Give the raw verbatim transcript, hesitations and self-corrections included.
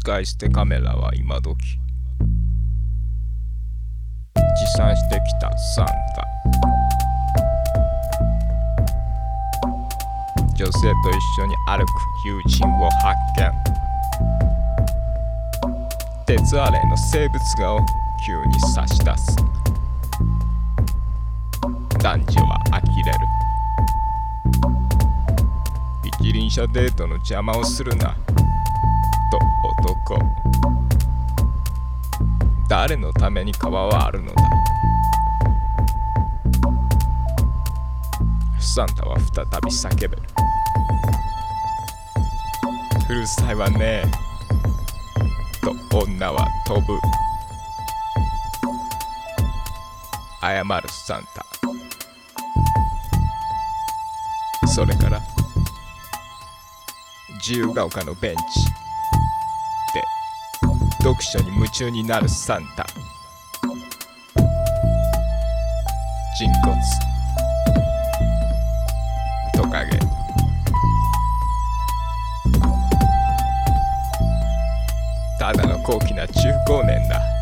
使い捨てカメラは今時持参してきたサンタ。女性と一緒に歩く友人を発見。鉄アレイの生物画を急に差し出す。男女は呆れる。一輪車デートの邪魔をするなと男。誰のために川はあるのだ。サンタは再び叫べる。うるさいわねと女は飛ぶ。謝るサンタ。それから自由が丘のベンチで読書に夢中になるサンタ。人骨、トカゲ、ただの高貴な中高年だ。